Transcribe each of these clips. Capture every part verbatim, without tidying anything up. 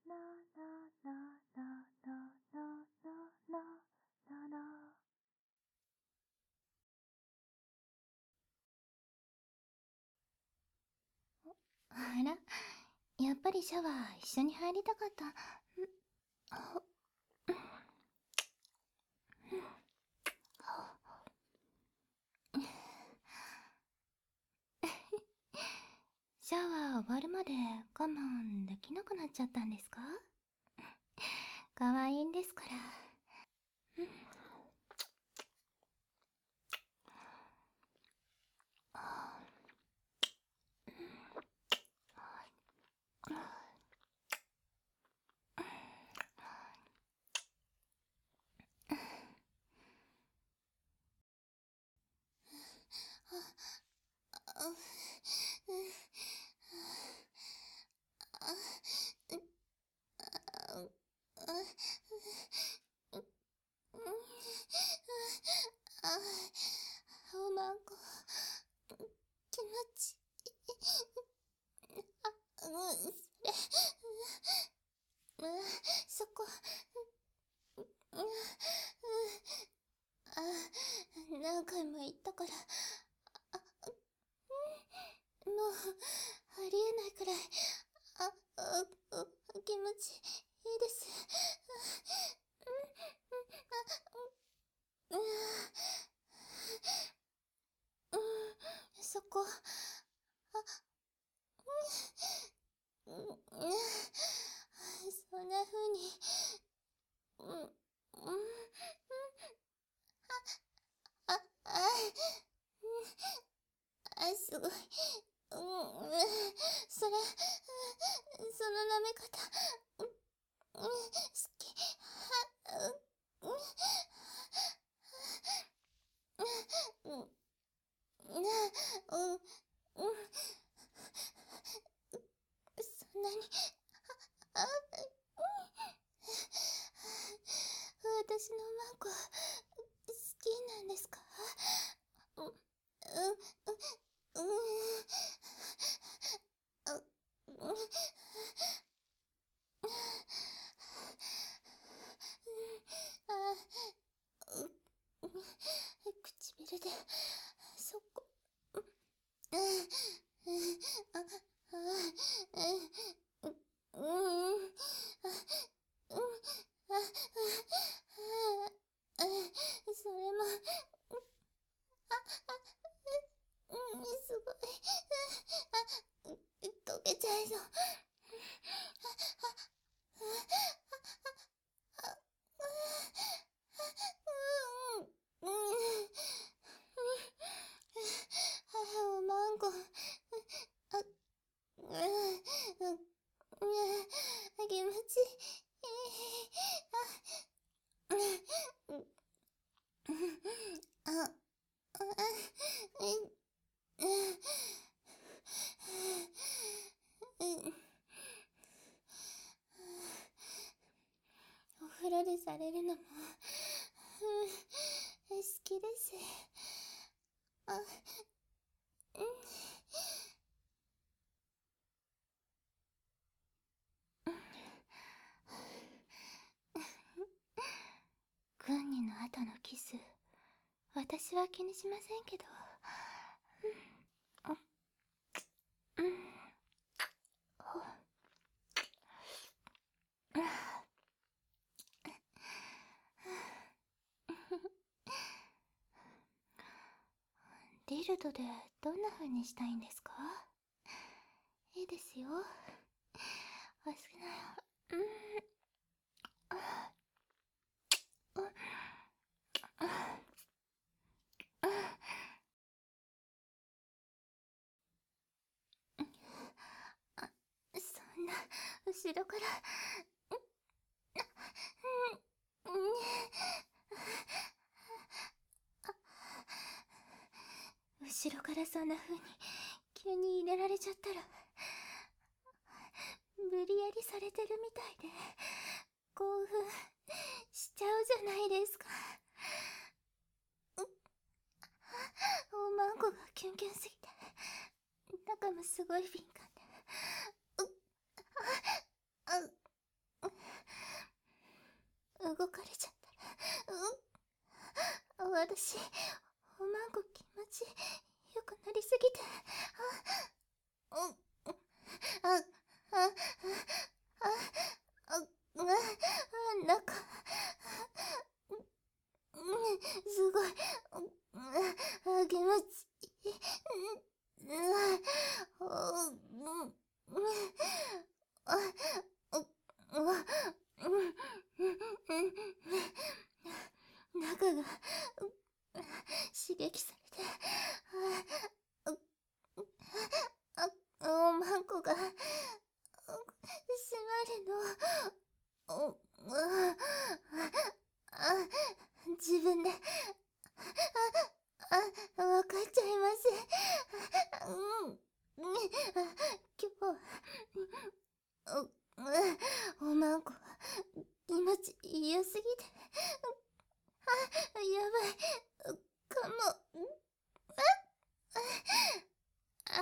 あら、やっぱりシャワー一緒に入りたかった。シャワー終わるまで我慢できなくなっちゃったんですか？可愛いんですから。おまんこ気持ちいい。あ、うん、それ、うん、そこ、うん、うん、あ、何回も言ったから、あ、うん、もう、ありえないくらい、あ、あ、あ気持ちいいです。うん、うん、あ、うん、うん、そこ、あ、うん、うん、そんな風に、うん、うん、あ、あ、あ、すごい。うん、それ、その舐め方、うん、好き。は、うん、うん、うん、うん、そんなに、あ、私のマンコ、好きなんですか？うん、うん、うん、うん、うん、あ、うん、唇で、そこ、うん、うん、あ、あ、うん、うん、あ、うん、あ、あ、それも、あ、あ、うん、すごい、あ、溶けちゃいそう。うん、うん、母をマンゴー、あ、うん、うん、気持ちいい。あ、あ、あ、お風呂でされるのも、好きです。あ、うん、グンニの後のキス、私は気にしませんけど。うん、うん、ディルドでどんな風にしたいんですか？いいですよ。お好きなよ。うん、あ、うん、あ、あ、あ、そんな、後ろから、うん、うん、後ろからそんな風に急に入れられちゃったら、無理やりされてるみたいで興奮しちゃうじゃないですか。おまんこがキュンキュンすぎて中もすごい敏感で、う、あ、 動かれちゃったら、う、私、おまんこ気持ちよくなりすぎて、あ、う、あ、あ、あ、あ、あ、あ、なんか、すごい、あ、気持ちいい。中が刺激されて、あ、おまんこが締まるの。あ、自分で、あ、あ、わかっちゃいます。うん。今日は、お、おまんこ、気持ち良すぎて、あ、やばい、かも、あ、あ、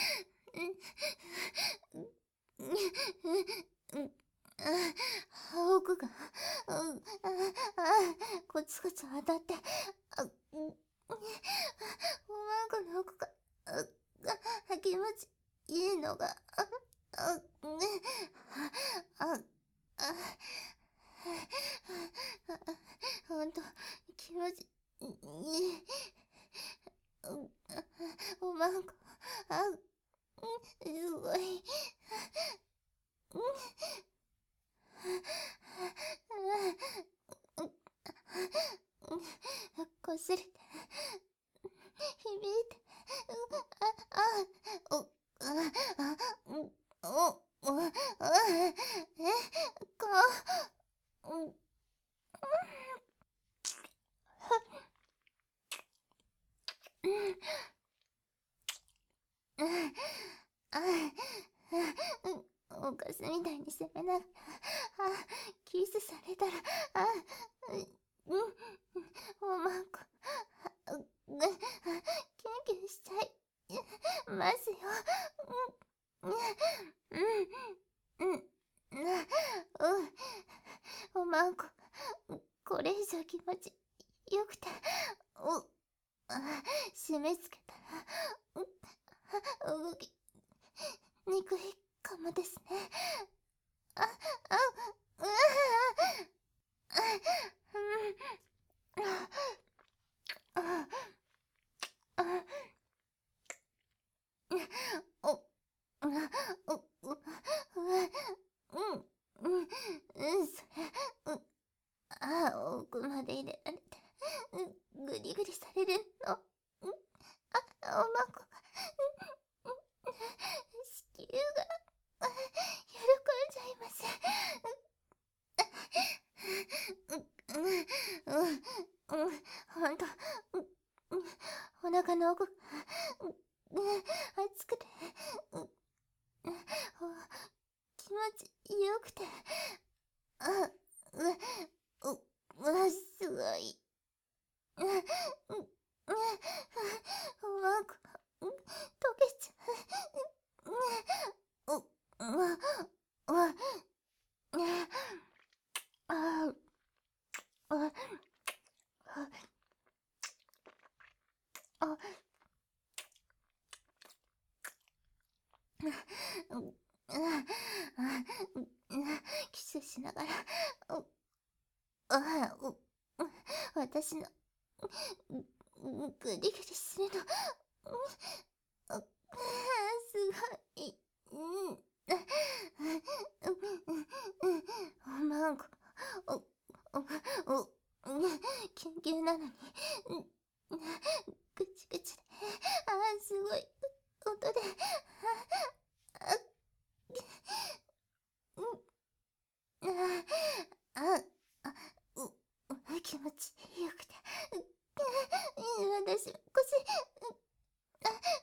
うん、うん、あ、奥が、うん、あ、あ、コツコツ当たって、あ、うん、おまんこの奥が、あ、あ、気持ちいいのが、あ、あ、ね、あ、あ、あ、ほんと、気持ちいい。おまんこ、あ、すごい。こすれて、響いて、あ、あ、お、あ、あ、お、お、あ、え、か、うん、あ、おかすみたいに攻めながら、あ、キスされたら、あ、うん、おまんこ、あ、う、キュンキュンしちゃいますよ。うん、うん、うん、うん、おまんこ、これ以上気持ちよくて、お、あ、締め付けたら、動きにくいかもですね。あ、あ、うわあ、うん、あ、あ、お、お、お、お、うん、うん、うん、それ、うん、あ、奥まで入れられて、うん、ぐりぐりされるの。うん、あ、おまんこが、うん、子宮が、あ、喜んじゃいます。うん、うん、うん、うん、ほんと、うん、うん、お腹の奥が、うん、熱くて、うん、気持ちよくて、あ、う、う、うわ、すごい。うん、うん、おまんこが、うん、溶けちゃう。うん、う、う、う、あ、あ、あ、うん、キスしながら、う、あ、う、私の、ぐりぐりするの、あ、すごい。うん。おまんこ、お、お、お、キュンキュンなのに、ぐちぐちで、あ、すごい、音で、あ、うん、あ、あ、う、気持ちよくて、私、腰、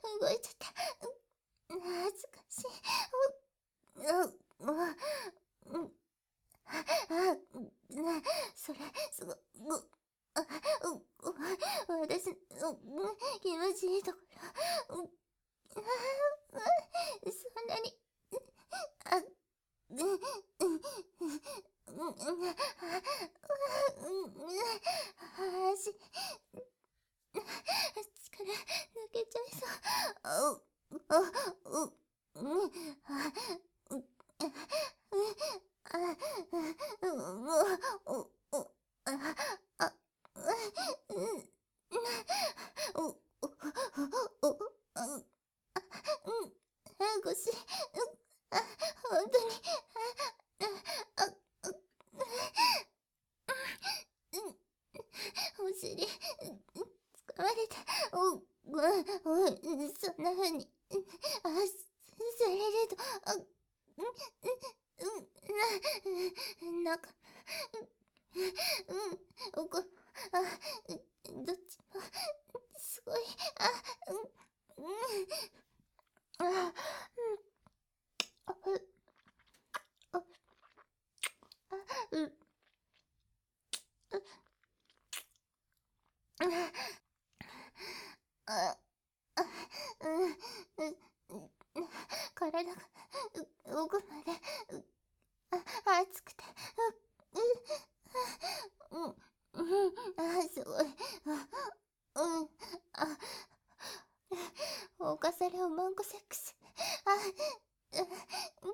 あ、う、あ、う、うん、あ、う、う、あ、う、う、う、あ、あ、うん、う、う、う、う、あ、うん、あ、腰、うん、あ、ほんとに、あ、あ、あ、うん、お尻、うん、掴まれて、お、う、うん、そんな風に、うん、あ、されると、あ、うん、うん、うん、な、なんか、うん、おこ、あ、どっちも、すごい、あ、うん、うん、あ、うん、あ、う、あ、う、う、あ、あ、うん、う、う、体が、う、動くまで、う、あ、熱くて、う、う、うん、うん、あ、すごい、あ、うん、あ、犯されおまんこセックス、あ、う、うん、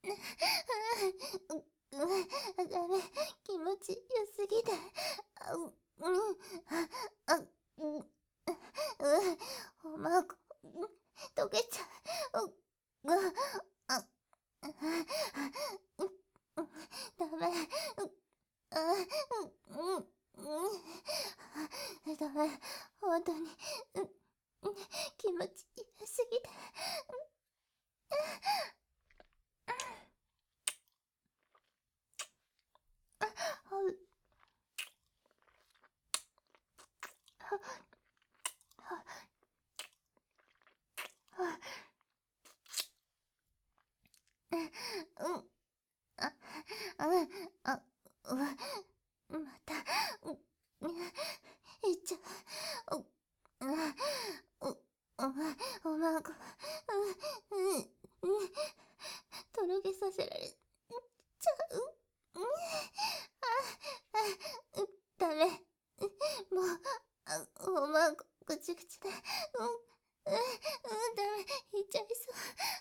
う、う、ダメ、気持ちよすぎて、あ、う、うん、あ、あ、うん、う、おまんこ、うん、溶けちゃう、う、う、あ、うん、うん、ダメ、う、あ、うん、うん、うん、ダメ、ほんとに、うん、うん、気持ちよすぎて、あ、う、は、は、は、うん、あ、あ、あ、う、また、う、いっちゃう、う、う、う、おまんこ、うん、うん、とろけさせられちゃう、うん、あ、あ、う、ダメ、もう、あ、おまんこ、ぐちぐちで、うん、うん、うん、ダメ、いっちゃいそう。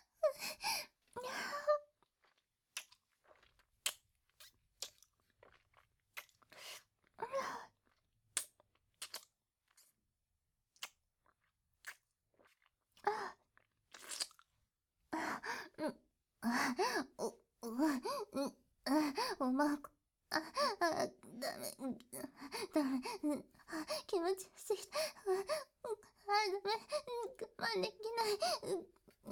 うん、あ、お、う、うん、あ、おまんこ、あ、あ、ダメ、うん、ダメ、うん、あ、気持ちよすぎて、あ、うん、あ、ダメ、うん、我慢できない、うん、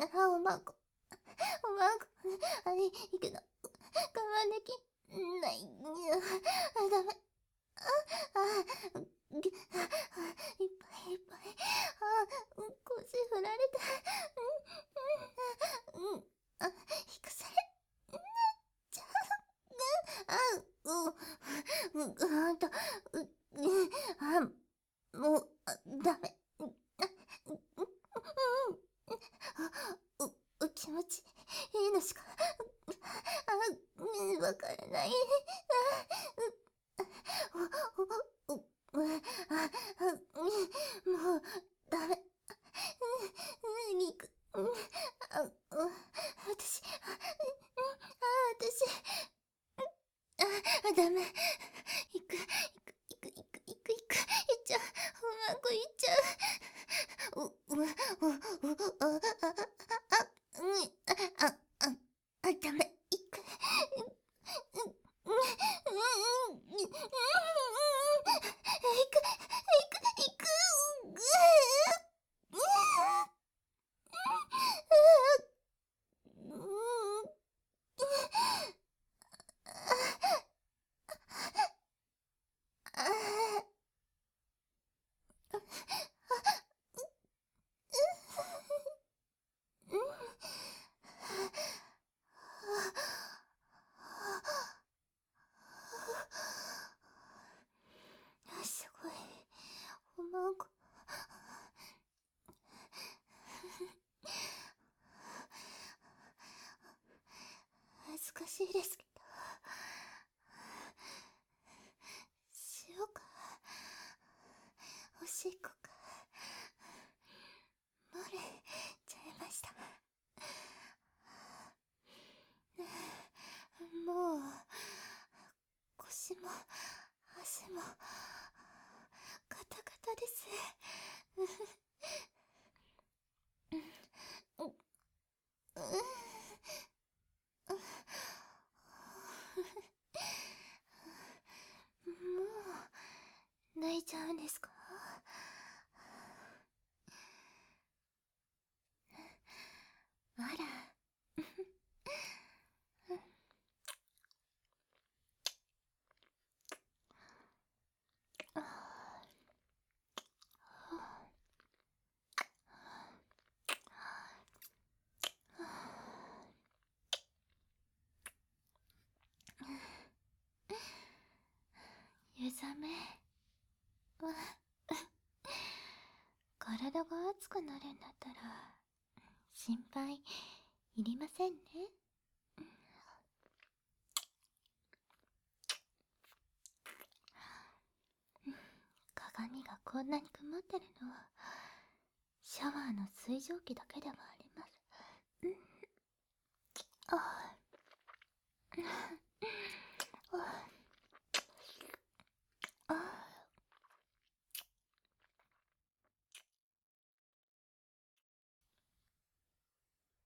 あ、おまんこ、おまんこ、あ、いいけど、我慢できない、あ、ダメ、あ、あ、ぎ、あ、いっぱいいっぱい、あ、うん、腰振られて、うん、うん、あ、引かされ、ちゃう、あ、う、う、うんと、う、う、あ、もう、あ、ダメ、あ、う、う、う、う、う、気持ちいいのしか、あ、うん、わからない、あ、う、う、う、う、あ、あ、うん、もう、ダメ、うん、肉、うん、あ、うん、私、あ、あ、私、あ、ダメ。行く、行く、行く、行く、行く、行く。行っちゃう。うまくいっちゃう。う、う、う、う、あ、あ、あ、うん、あ、あ、あ、あ、ダメ。行く。うん、うん、うん、うん、うん、うん、行く、行く、 暑くなるんだったら心配いりませんね。鏡がこんなに曇ってるのはシャワーの水蒸気だけではあります。あ